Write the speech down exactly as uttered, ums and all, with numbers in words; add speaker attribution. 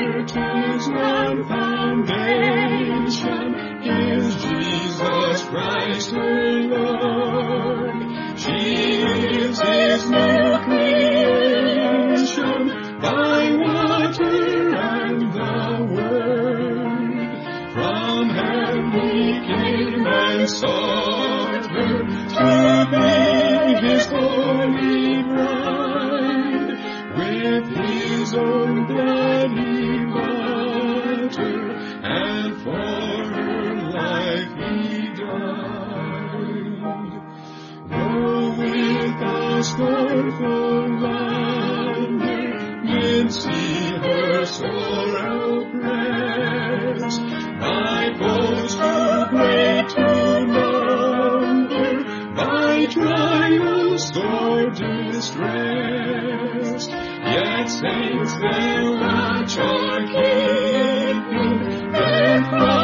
Speaker 1: virtue's one foundation is Jesus Christ her Lord. She is his new creation by water and the word. From heaven he came and sought her to be his holy bride. With his own blood he bought her, and for her life he died. Though with a scornful wonder men see her sore oppressed, by foes too great to number, by trials sore distressed, yet saints their watch are keeping, their